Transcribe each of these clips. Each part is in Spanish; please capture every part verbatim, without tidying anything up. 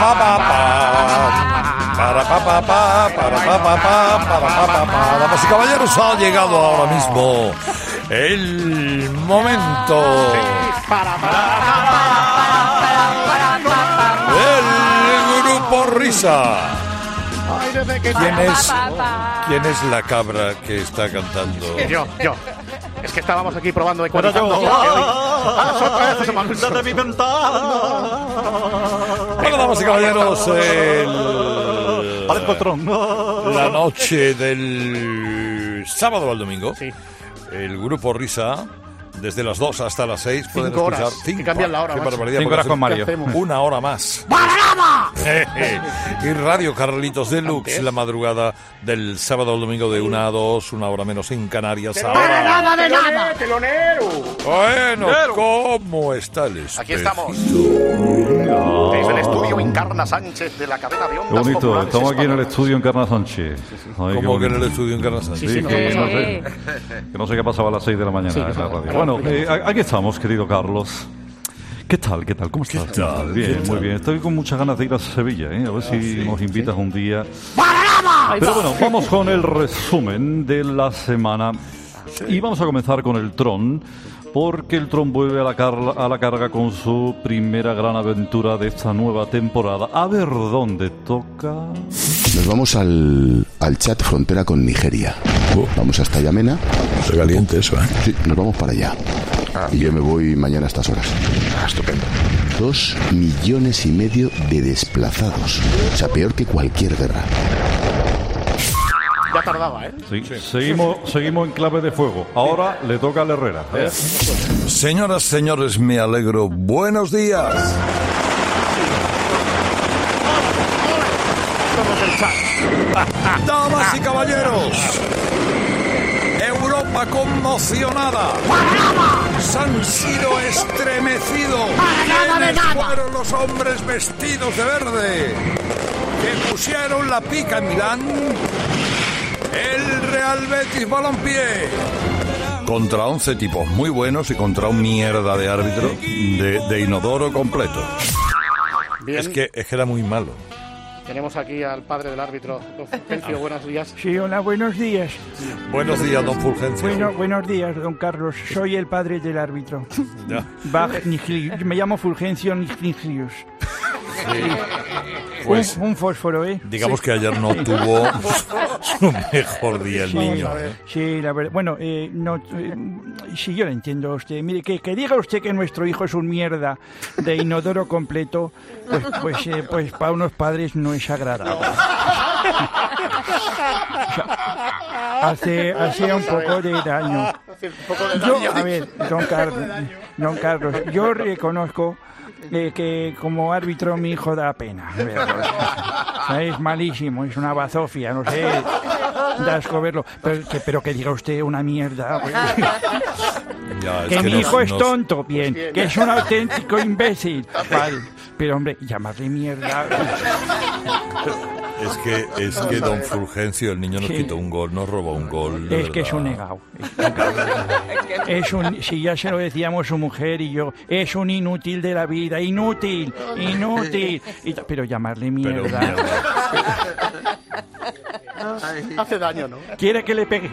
pa pa pa, para pa pa pa, para pa pa pa, para pa pa pa. Damas y caballeros, ha llegado ahora mismo el momento del Grupo Risa. ¿Quién es, ¿Quién es la cabra que está cantando? Yo, yo. Es que estábamos aquí probando de cuando Bueno, damas y caballeros, el, la noche del sábado al domingo, sí. El Grupo Risa, desde las dos hasta las seis, pueden Cinco escuchar horas. Cinco, cambian la hora. Qué Macho. barbaridad. Cinco horas con Mario. Una hora más. Y Radio Carlitos Deluxe, Antes. la madrugada del sábado al domingo de una a dos, una hora menos en Canarias. ¡Para Ahora. nada de nada! ¡Telonero! Bueno, ¿cómo está el espejito? Aquí estamos. Desde el estudio Encarna Sánchez de la cadena de ondas Qué bonito, populares estamos aquí en el españolas. estudio en Carna Sánchez. Ay, qué ¿Cómo que en el bonito. estudio en Carrasal? Sí, Sí, sí, que, no, no no, sé, que no sé qué pasaba a las seis de la mañana Sí, en la no, radio. no, Bueno, no, eh, aquí estamos, querido Carlos. ¿Qué tal? ¿Qué tal? ¿Cómo estás? ¿Qué tal? Bien, ¿Qué muy tal? bien. Estoy con muchas ganas de ir a Sevilla, ¿eh? A ver si sí, nos invitas un día. Ahí Pero va. bueno, vamos con el resumen de la semana. Y vamos a comenzar con el Tron, porque el Tron vuelve a la, carga, a la carga con su primera gran aventura de esta nueva temporada. A ver dónde toca. Nos vamos al, al chat frontera con Nigeria. Vamos hasta Yamena. Está caliente eso, ¿eh? Sí, nos vamos para allá. Y yo me voy mañana a estas horas. Ah, estupendo. Dos millones y medio de desplazados. O sea, peor que cualquier guerra. Ya tardaba, ¿eh? Sí, Seguimos, seguimos en clave de fuego. Ahora le toca al Herrera. ¿eh? Señoras, señores, me alegro. Buenos días. Somos el chat. Damas y caballeros, Europa conmocionada. San Siro estremecido. ¿Quiénes fueron los hombres vestidos de verde que pusieron la pica en Milán? El Real Betis Balompié. Contra once tipos muy buenos y contra un mierda de árbitro de, de inodoro completo. Bien, Es que, es que era muy malo. tenemos aquí al padre del árbitro, don Fulgencio. Buenos días. Sí, hola, buenos días. Buenos días, don Fulgencio. Bueno, buenos días, don Carlos. Soy el padre del árbitro. Ya. Bach Nigilius. Me llamo Fulgencio Nigilius. Pues, un, un fósforo, ¿eh? digamos que ayer no tuvo su mejor día el niño. ¿eh? Sí, la verdad. Bueno, eh, no, eh, sí, yo lo entiendo a usted. Mire, que, que diga usted que nuestro hijo es un mierda de inodoro completo, pues, pues, eh, pues para unos padres no es agradable. O sea, hace, hace un poco de daño. Hace un poco de Yo, daño. a ver, don Carlos, don Carlos, yo reconozco eh, que como árbitro mi hijo da pena verlo. O sea, es malísimo, es una bazofia, no sé, da asco verlo. Pero que, pero que diga usted una mierda. Pues. Ya, es Que mi nos- hijo es nos- tonto, bien, que es un auténtico imbécil. Vale, pero hombre, llamarle mierda. Es que, es que don Fulgencio, el niño nos Sí. quitó un gol, nos robó un gol. de Es que es un verdad. negado. Es un, si ya se lo decíamos su mujer y yo, es un inútil de la vida, inútil, inútil. Y ta- pero llamarle Pero mierda. mierda. Hace daño, ¿no? ¿Quiere que le pegue?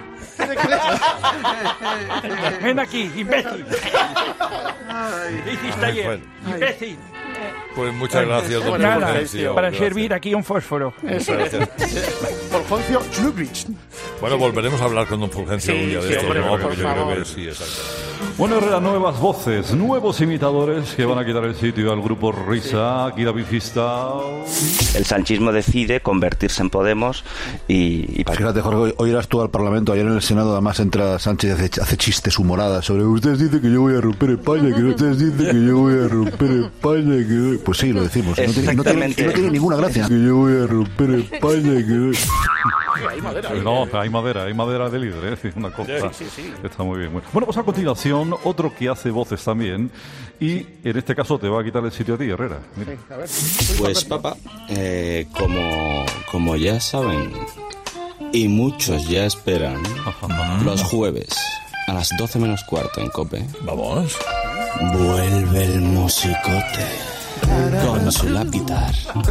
Ven aquí, imbécil. ¿Qué hiciste ayer? Bueno. Imbécil. Pues muchas gracias, don Bueno, Nada, Fulgencio. para Gracias. servir aquí un fósforo. Eso es. Fulgencio Schlubrich. Bueno, volveremos a hablar con don Fulgencio Sí, un día de sí, estos, hombre, ¿no? por Porque yo creo favor. que sí, exacto. Bueno, Herrera, nuevas voces, nuevos imitadores que van a quitar el sitio al grupo Risa. Aquí David Fistao. El sanchismo decide convertirse en Podemos y, y para Fíjate, Jorge, hoy, hoy irás tú al Parlamento, ayer en el Senado además entra Sánchez y hace, hace chistes humoradas sobre ustedes dicen que yo voy a romper España, que ustedes dicen que yo voy a romper España, que... Pues sí, lo decimos, no tiene, no, tiene, no tiene ninguna gracia. Que yo voy a romper España, que... No, hay madera, hay madera de líder, ¿eh? Una cosa. Sí, sí, sí. Está muy bien. Bueno, bueno, pues a continuación, otro que hace voces también. Y en este caso te va a quitar el sitio a ti, Herrera. Mira. Pues papá, eh, como, como ya saben, y muchos ya esperan, los jueves a las doce menos cuarto en COPE, Vamos. vuelve el musicote con con su lápiz.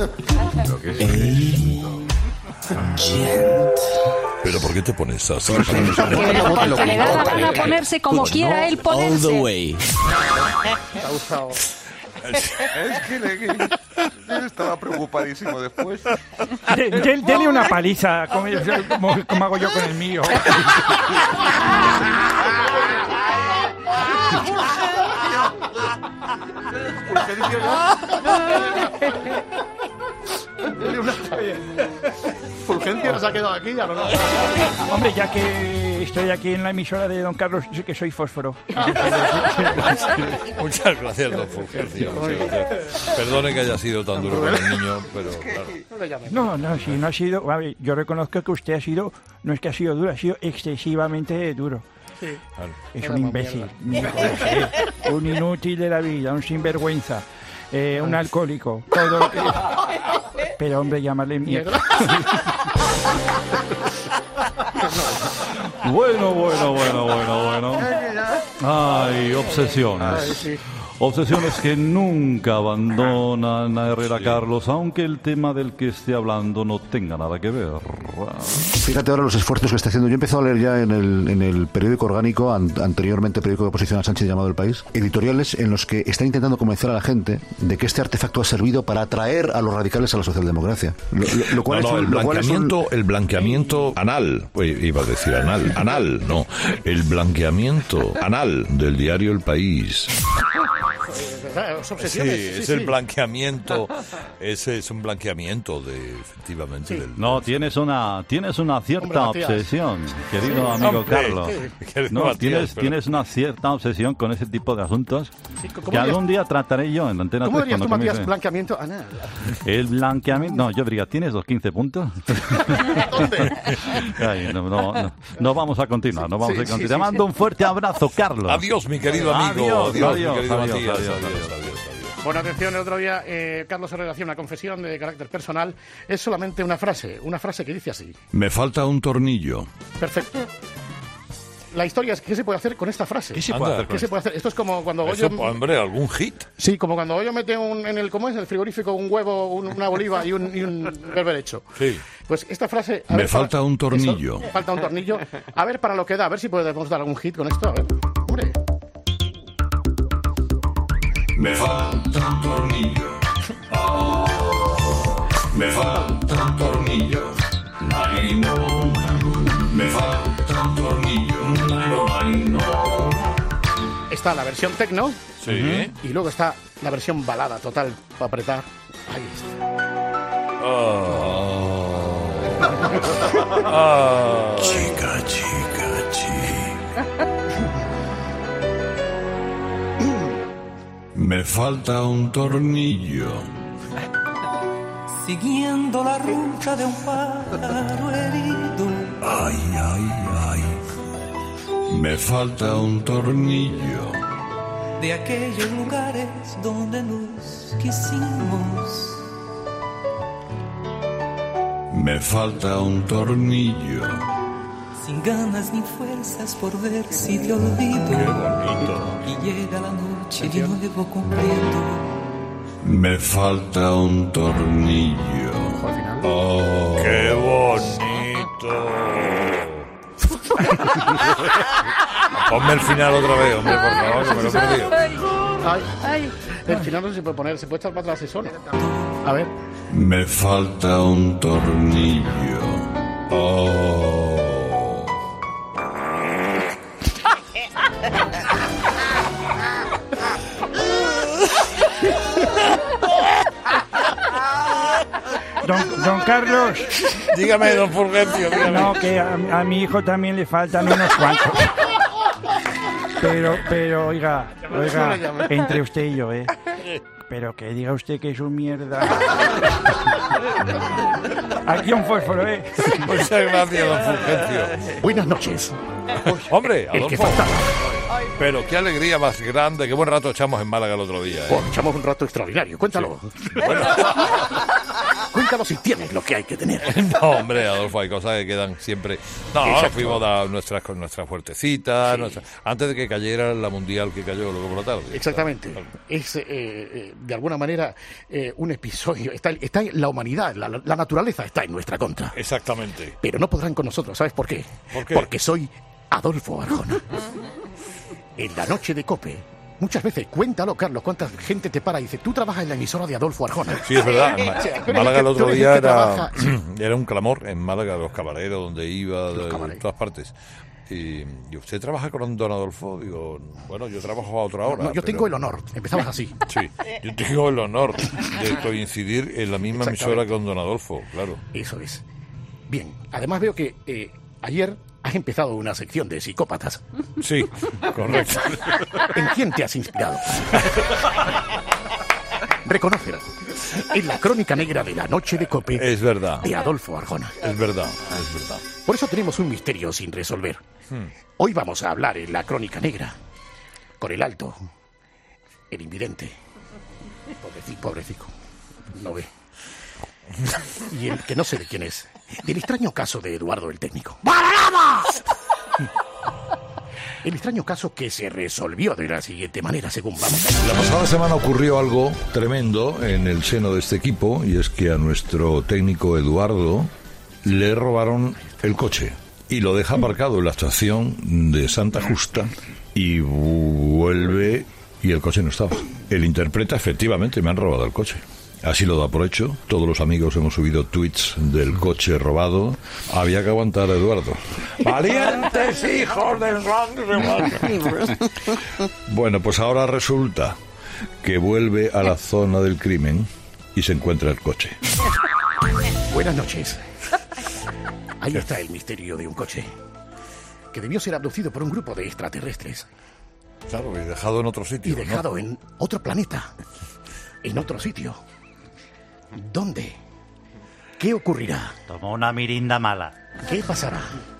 ¿Pero por qué te pones así? Porque le da la gana ponerse como quiera él ponerse. All the way. Me ha gustado. Es que le, que él estaba preocupadísimo después. De, de, dele una paliza, como, como, como hago yo con el mío. Fulgencio nos ha quedado aquí, ya no, no. Hombre, ya que estoy aquí en la emisora de don Carlos, sé que soy fósforo. Muchas gracias, don Fulgencio. Muchas gracias. Perdone que haya sido tan duro con el niño, pero claro. No, no, si no ha sido... A ver, yo reconozco que usted ha sido... No es que ha sido duro, ha sido excesivamente duro. Sí. Es un imbécil, un inútil de la vida, un sinvergüenza, eh, un alcohólico, todo lo que... Pero hombre, llamarle mierda. Bueno, bueno, bueno, bueno, bueno. Ay, obsesiones. Obsesiones que nunca abandonan a Herrera Carlos, aunque el tema del que esté hablando no tenga nada que ver. Fíjate ahora los esfuerzos que está haciendo. Yo he empezado a leer ya en el, en el periódico orgánico, an, anteriormente periódico de oposición a Sánchez llamado El País, editoriales en los que están intentando convencer a la gente de que este artefacto ha servido para atraer a los radicales a la socialdemocracia. Lo, lo, lo cual no, no, es un, el, lo blanqueamiento, cual es un... el blanqueamiento anal, pues, iba a decir anal, anal, no, el blanqueamiento anal del diario El País. Sí, es el blanqueamiento, ese es un blanqueamiento de, efectivamente. Sí. Del, no, tienes una, tienes una cierta Hombre, obsesión, querido amigo Hombre, Carlos. ¿Qué? No, Matías, tienes, pero... tienes una cierta obsesión con ese tipo de asuntos sí, que algún día trataré yo en Antena ¿Cómo tres. ¿Cómo dirías tú, Matías, blanqueamiento anal? El blanqueamiento, no, yo diría, ¿tienes los quince puntos? ¿Dónde? Ay, no, no, no, no vamos a continuar, no vamos sí, a continuar. Sí, Te sí, mando sí. un fuerte abrazo, Carlos. Adiós, mi querido amigo. Adiós, adiós, adiós, mi querido adiós, Matías. adiós, Adiós, adiós, adiós, adiós. Bueno, atención, el otro día eh, Carlos Herrera hacía una confesión de carácter personal. Es solamente una frase, una frase que dice así. Me falta un tornillo. Perfecto. La historia es, ¿qué se puede hacer con esta frase? ¿Qué se puede hacer? ¿Qué se puede hacer? Esto es como cuando Eso, Goyo... hombre, ¿algún hit? Sí, como cuando Goyo mete un, en el, ¿cómo es? El frigorífico un huevo, un, una oliva y un, y un berberecho. Sí. Pues esta frase... Me ver, falta para, un tornillo. Eso, falta un tornillo. A ver para lo que da, a ver si podemos dar algún hit con esto. A ver, hombre. Me falta un tornillo. Oh, me falta un tornillo. Ay, no. Me falta un tornillo. Ay, no. Está la versión techno. Sí. Y luego está la versión balada total para apretar. Ahí está. Oh. Oh. Chica, chica, chica. Me falta un tornillo. Siguiendo la ruta de un pájaro herido. Ay, ay, ay. Me falta un tornillo. De aquellos lugares donde nos quisimos. Me falta un tornillo. Sin ganas ni fuerzas por ver si te olvido. Qué bonito. Y llega la noche de nuevo cumpliendo. Me falta un tornillo. Oh, qué bonito. Ponme el final otra vez, hombre, por favor, que me lo he perdido. Ay, ay. El final no se puede poner, se puede echar para atrás eso, ¿no? A ver. Me falta un tornillo. Oh. Don, don Carlos. Dígame, don Fulgencio, dígame. No, que a, a mi hijo también le faltan unos cuantos. Pero, pero, oiga, oiga, entre usted y yo, ¿eh? Pero que diga usted que es un mierda. Aquí un fósforo, ¿eh? Muchas gracias, don Fulgencio. Buenas noches. Hombre, El que Adolfo. falta. Pero qué alegría más grande, qué buen rato echamos en Málaga el otro día. ¿eh? Oh, echamos un rato extraordinario, cuéntalo. Sí. Bueno. cuéntalo si tienes lo que hay que tener. No, hombre, Adolfo, hay cosas que quedan siempre... No, ahora fuimos a nuestras, con nuestras fuertecitas, Sí. nuestra... antes de que cayera la mundial que cayó luego por la tarde. Exactamente. Claro. Es, eh, eh, de alguna manera, eh, un episodio. Está, está en la humanidad, la, la naturaleza está en nuestra contra. Exactamente. Pero no podrán con nosotros, ¿sabes por qué? ¿Por qué? Porque soy Adolfo Arjona. En la noche de COPE, muchas veces, cuéntalo, Carlos, cuánta gente te para y dice, tú trabajas en la emisora de Adolfo Arjona. Sí, es verdad. En Ma- O sea, en pero Málaga el es que otro tú eres día el que era, trabaja- era un clamor en Málaga, los camareros, donde iba, de, de camareros. todas partes. Y, ¿y usted trabaja con don Adolfo? Digo, bueno, yo trabajo a otra hora. No, yo pero- tengo el honor. Empezamos así. Sí, yo tengo el honor de coincidir en la misma emisora con don Adolfo, claro. Eso es. Bien, además veo que eh, ayer has empezado una sección de psicópatas. Sí, correcto. ¿En quién te has inspirado? Reconócelo. En la crónica negra de la noche de COPE Es verdad, de Adolfo Arjona. es verdad, es verdad. Por eso tenemos un misterio sin resolver. Hmm. Hoy vamos a hablar en la crónica negra con el alto, el invidente, pobrecico, pobrecico, no ve. Y el que no sé de quién es, del extraño caso de Eduardo el técnico. El extraño caso que se resolvió de la siguiente manera, según vamos a La pasada semana ocurrió algo tremendo en el seno de este equipo, y es que a nuestro técnico Eduardo le robaron el coche y lo deja aparcado en la estación de Santa Justa y vuelve y el coche no estaba. Él interpreta, efectivamente, me han robado el coche. Así lo da por hecho. Todos los amigos hemos subido tweets del coche robado. Había que aguantar a Eduardo. ¡Valientes hijos del rock! Bueno, pues ahora resulta que vuelve a la zona del crimen y se encuentra el coche. Buenas noches. Ahí está el misterio de un coche que debió ser abducido por un grupo de extraterrestres Claro, y dejado en otro sitio. y dejado en otro planeta, en otro sitio. ¿Dónde? ¿Qué ocurrirá? Tomó una mirinda mala. ¿Qué pasará?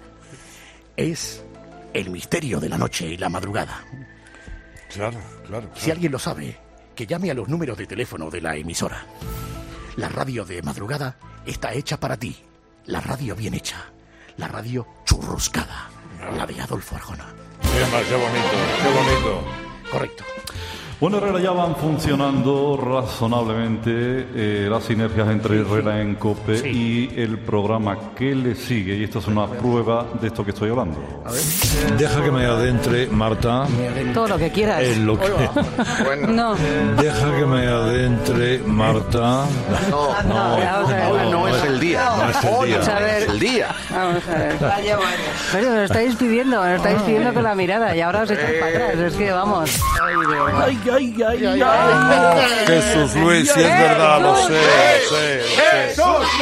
Es el misterio de la noche y la madrugada. Claro, claro. Si alguien lo sabe, que llame a los números de teléfono de la emisora. La radio de madrugada está hecha para ti. La radio bien hecha. La radio churruscada. La de Adolfo Arjona. Qué, qué bonito, qué bonito. Correcto. Bueno, Herrera, ya van funcionando razonablemente eh, las sinergias entre Herrera en COPE Sí. y el programa que le sigue. Y esta es una prueba de esto que estoy hablando. Deja que me adentre, Marta, Todo lo que quieras. en lo que... No. Deja que me adentre, Marta. No, No, vamos a ver. ahora no es el día. No es el día. Vamos a ver. Es el día. Vamos a ver. Pero os estáis pidiendo, os estáis pidiendo con la mirada y ahora os echáis para atrás. Es que vamos. Ay, ay, ay, ay, ay. Jesús Luis, si es verdad, lo sé, lo sé,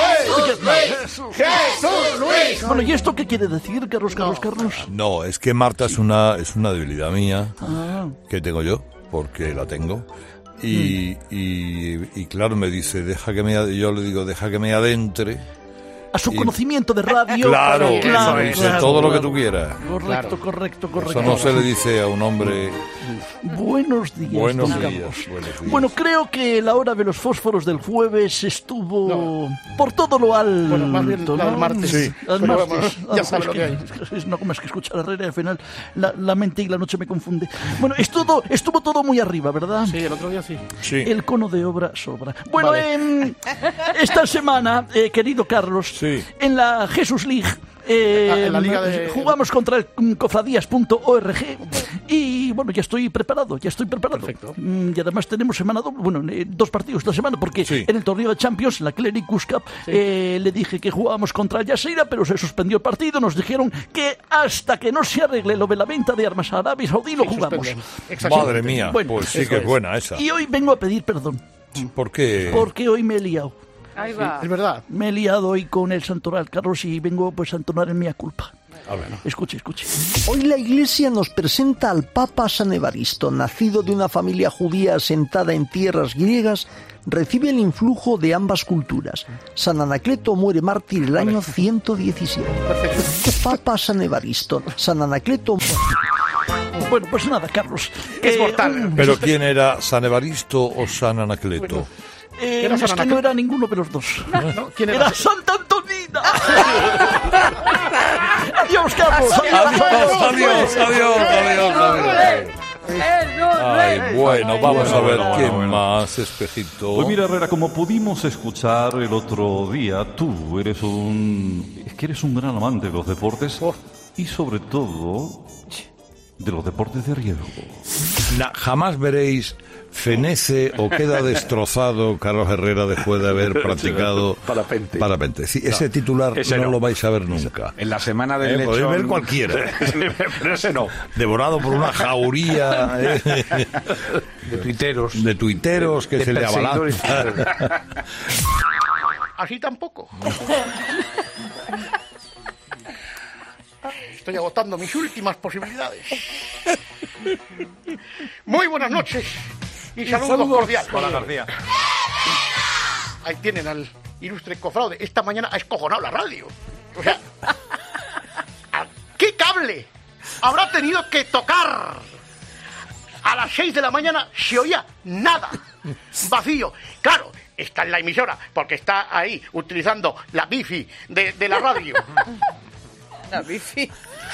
lo sé. ¡Jesús Luis! Bueno, ¿y esto qué quiere decir, Carlos, Carlos, Carlos? No, es que Marta es una es una debilidad mía Ah. que tengo yo, porque la tengo. Y, y, y claro, me dice, deja que me ad- yo le digo, deja que me adentre. A su Y- conocimiento de radio. Claro, claro, eso es, claro, todo lo que claro. tú quieras. Correcto, correcto, correcto. Eso no se le dice a un hombre. Buenos días, Buenos don días, Carlos. buenos días. Bueno, creo que la hora de los fósforos del jueves estuvo por todo lo alto. Bueno, más bien la del ¿no? martes. Sí. Al Pero martes. vamos, Ah, ya sabe es lo que hay. es- No, como es que escuchar a Herrera y al final la, la mente y la noche me confunde. Bueno, estuvo, estuvo todo muy arriba, ¿verdad? Sí, el otro día sí. Sí. El cono de obra sobra. Bueno, Vale. em, esta semana, eh, querido Carlos, Sí. en la Jesús League, eh, Ah, en la liga de- jugamos contra el mm, cofradías punto org y bueno, ya estoy preparado, ya estoy preparado. Perfecto. Mm, Y además tenemos semana doble, bueno, eh, dos partidos esta semana, porque Sí. en el torneo de Champions, la Clericus Cup, eh, le dije que jugábamos contra el Yaseira, pero se suspendió el partido. Nos dijeron que hasta que no se arregle lo de la venta de armas a Arabia Saudí, lo Sí, jugamos. suspenden. Exactamente. Madre mía, Bueno, pues sí eso que es es. buena esa. Y hoy vengo a pedir perdón, ¿Por qué? porque hoy me he liado. Ahí va. Es verdad. Me he liado hoy con el santoral, Carlos, y vengo pues a entonar en mía culpa. A ver. Escuche, escuche. Hoy la Iglesia nos presenta al Papa San Evaristo, nacido de una familia judía asentada en tierras griegas, recibe el influjo de ambas culturas. San Anacleto muere mártir el año ciento diecisiete. Papa San Evaristo, San Anacleto... Bueno, pues nada, Carlos. Es Eh, mortal. ¿Pero quién era, San Evaristo o San Anacleto? Eh, ¿Era es que San no era ninguno de los dos. ¿No? ¿Quién Era era? Santa Antonina. Adiós, Carlos. Adiós, adiós, adiós, adiós, adiós. Ay, bueno, vamos a ver bueno, quién bueno. más, Espejito. Pues mira, Herrera, como pudimos escuchar el otro día, tú eres un... Es que eres un gran amante de los deportes y sobre todo de los deportes de riesgo. Na- jamás veréis fenece o queda destrozado Carlos Herrera después de haber practicado Parapente. parapente. Sí, ese titular ese no, no. lo vais a ver nunca. En la semana del Eh, podéis lechón... ver cualquiera. Pero ese no. Devorado por una jauría eh, De tuiteros. de tuiteros que De se le perseguidores. abalanzan. Así tampoco. Estoy agotando mis últimas posibilidades. Muy buenas noches y saludos, cordiales. Hola, García. Ahí tienen al ilustre cofrade. Esta mañana ha escojonado la radio. O sea, ¿a qué cable habrá tenido que tocar? A las seis de la mañana se oía nada. Vacío. Claro, está en la emisora porque está ahí utilizando la wifi de, de la radio. La bici.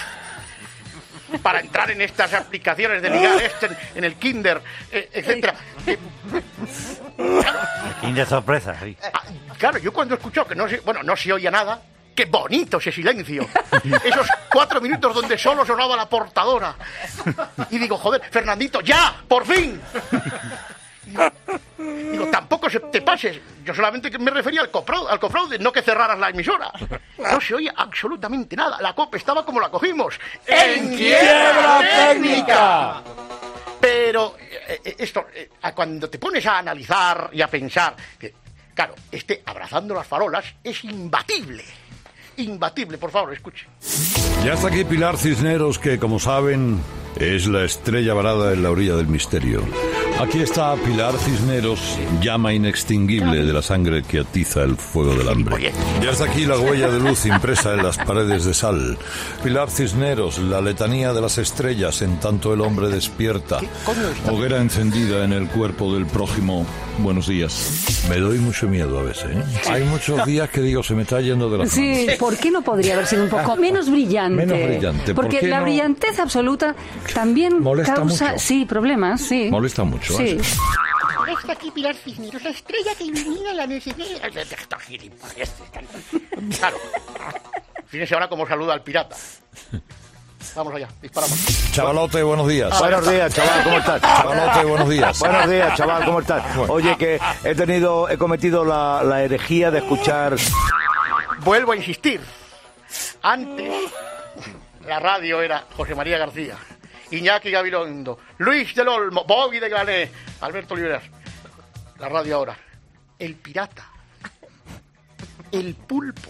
Para entrar en estas aplicaciones de ligar este en, en el Kinder, eh, etcétera. Eh, Kinder sorpresa, sí. ah, claro, yo cuando he escuchado que no se, bueno, no se oía nada, qué bonito ese silencio. Esos cuatro minutos donde solo sonaba la portadora. Y digo, joder, Fernandito, ya, por fin. Digo, digo, tampoco se te pases. Yo solamente que me refería al cofraude, al cofraude, no que cerraras la emisora. No se oía absolutamente nada. La copa estaba como la cogimos. ¡En quiebra técnica! Pero eh, eh, esto, eh, a cuando te pones a analizar y a pensar, que, claro, este abrazando las farolas es imbatible. Imbatible, por favor, escuche. Ya está aquí Pilar Cisneros, que como saben es la estrella varada en la orilla del misterio. Aquí está Pilar Cisneros, llama inextinguible de la sangre que atiza el fuego del hambre. Ya está aquí la huella de luz impresa en las paredes de sal. Pilar Cisneros, la letanía de las estrellas en tanto el hombre despierta. Hoguera encendida en el cuerpo del prójimo. Buenos días. Me doy mucho miedo a veces, ¿eh? Hay muchos días que digo, se me está yendo de las Sí, manos. ¿por qué no podría haber sido un poco menos brillante? Menos brillante, ¿por Porque qué la no? brillantez absoluta también Molesta causa, mucho. sí, problemas, sí. Molesta mucho, Sí. ¿eh? Está aquí Pilar Cisneros, la estrella que ilumina la necesidad. Claro. Fíjense ahora cómo saluda al pirata. Vamos allá, disparamos. Chavalote, buenos días. Buenos días, chaval, ¿cómo estás? Chavalote, buenos días. Buenos días, chaval, ¿cómo estás? Oye, que he tenido, he cometido la, la herejía de escuchar... Vuelvo a insistir. Antes, la radio era José María García, Iñaki Gabilondo, Luis del Olmo, Bobby de Gané, Alberto Oliveras. La radio ahora. El pirata. El pulpo.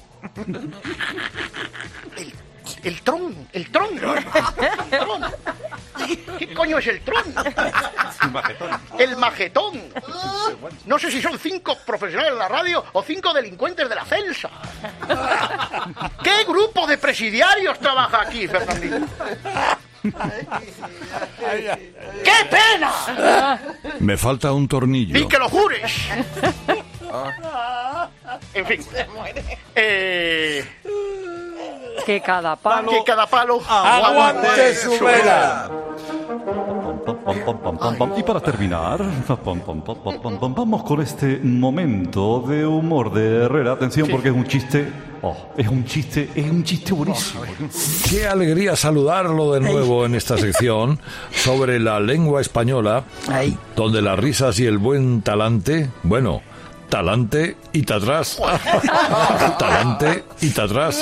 El, el tron. El tron. El tron. ¿Qué coño es el tron? El majetón. No sé si son cinco profesionales de la radio o cinco delincuentes de la Celsa. ¿Qué grupo de presidiarios trabaja aquí, Fernandito? ¡Qué pena! Me falta un tornillo. ¡Y que lo jures! En fin. Eh, Que cada palo... que cada palo aguante su vela. Pam, pam, pam, pam, pam. Y para terminar, pam, pam, pam, pam, pam, pam, vamos con este momento de humor de Herrera. Atención, porque es un chiste. Oh, es un chiste, es un chiste buenísimo. Qué alegría saludarlo de nuevo en esta sección sobre la lengua española, donde las risas y el buen talante, bueno, talante y tatrás. Talante y tatrás.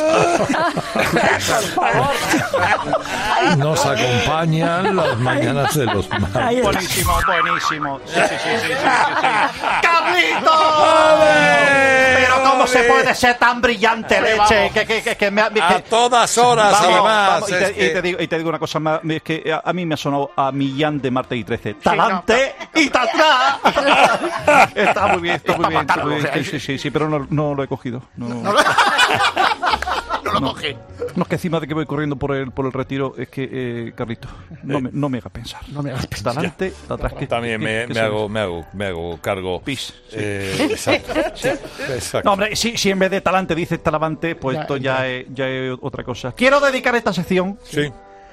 Nos acompañan las mañanas de los martes. Buenísimo, buenísimo. Sí, sí, sí, sí, sí, sí. ¡Carlitos! Pero ¿cómo se puede ser tan brillante, leche? Que, que, que, que me, que, A todas horas, vamos, además. vamos, y, es te, que- y, te digo, y te digo una cosa más, es que a, a mí me ha sonado a Millán de Martes y trece. ¡Talante y tatrás! Está muy bien, está muy bien. Está muy bien. Sí, sí, sí, sí, pero no, no lo he cogido. No. No lo lo no. coge. No, es que encima de que voy corriendo por el, por el retiro, es que, eh, Carlito, no me, no me haga pensar. No me hagas pensar. Adelante, atrás, que También que- me, que me se- hago, me hago, me hago cargo. Pis, sí. Eh, exacto. Exacto. No, hombre, si, si en vez de talante dices talavante, pues Ya, esto ya, ya. Es, ya es otra cosa. Quiero dedicar esta sección Sí.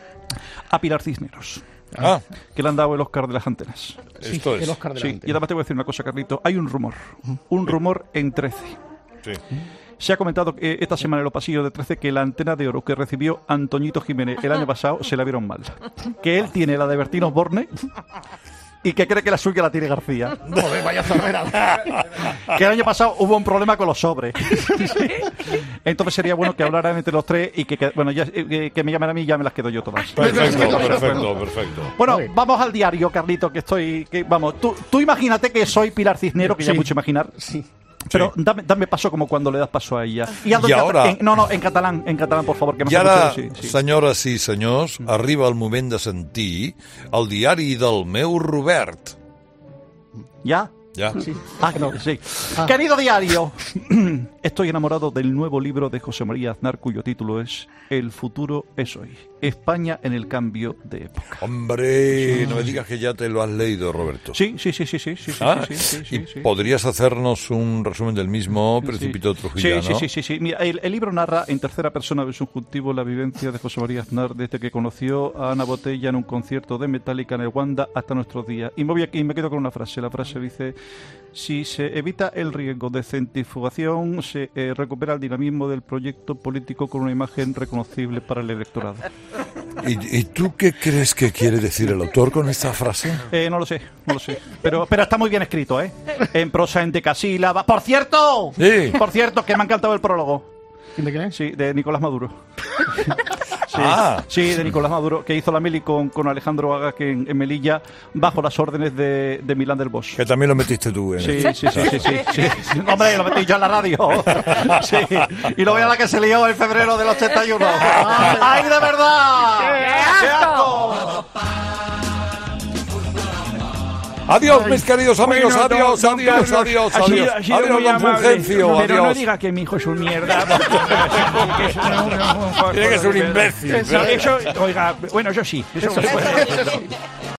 a Pilar Cisneros, Ah, que le han dado el Oscar de las antenas. esto El es. Oscar de la Sí, gente. y además te voy a decir una cosa, Carlito. Hay un rumor, un rumor en trece. Sí. Se ha comentado eh, esta semana en los pasillos de trece que la antena de oro que recibió Antoñito Jiménez el año pasado se la vieron mal. Que él tiene la de Bertino Borne y que cree que la suya la tiene García. Joder, vaya zorrera. Que el año pasado hubo un problema con los sobres. Entonces sería bueno que hablaran entre los tres y que, que- bueno, ya, eh, que me llamen a mí y ya me las quedo yo todas. Perfecto, perfecto, perfecto. Bueno, vamos al diario, Carlito, que estoy... Que, vamos, tú, tú imagínate que soy Pilar Cisneros, que ya Sí. es mucho imaginar. Sí. Pero dame, dame paso como cuando le das paso a ella. hazlo Y en cata- ahora- en- no, no, en catalán, en catalán, por favor. Que no I sé ara, mucho, sí, sí. senyores i senyors, arriba el moment de sentir el diari del meu Robert. ¿Ya? Ja? Ah, no, sí. Querido diario, estoy enamorado del nuevo libro de José María Aznar, cuyo título es El futuro es hoy. España en el cambio de época. Hombre, no me digas que ya te lo has leído, Roberto. Sí, sí, sí, sí, sí, sí, sí, Ah, sí, sí, sí, ¿y sí. podrías hacernos un resumen del mismo, Principito Sí, Trujillano? sí, sí, sí, sí. Mira, el, el libro narra en tercera persona del subjuntivo la vivencia de José María Aznar desde que conoció a Ana Botella en un concierto de Metallica en el Wanda hasta nuestros días. Y me voy aquí y me quedo con una frase. La frase dice: si se evita el riesgo de centrifugación, se eh, recupera el dinamismo del proyecto político con una imagen reconocible para el electorado. ¿Y, y tú qué crees que quiere decir el autor con esta frase? Eh, no lo sé, no lo sé. Pero, pero está muy bien escrito, ¿eh? En prosa, en decasílaba. ¡Por cierto! Sí. Por cierto, que me ha encantado el prólogo. ¿De qué? Sí, de Nicolás Maduro. Sí, Ah. sí, de Nicolás Maduro, que hizo la mili con, con Alejandro Aga, que en, en Melilla, bajo las órdenes de, de Milán del Bosch. Que también lo metiste tú en Sí, esto. sí, sí, sí, sí, sí, sí. Hombre, lo metí yo en la radio. Sí. Y lo voy a la que se lió en febrero del ochenta y uno. ¡Ay, de verdad! ¡Qué asco! Adiós, mis queridos amigos, Bueno, adiós, don- don adiós, Carlos, adiós, ha sido- adiós. ha sido Adiós, muy don amable, Fulgencio, pero no adiós. diga que mi hijo es un mierda. porque es un- Tiene que ser un imbécil, Eso, pero- eso, oiga, bueno, eso sí. Eso,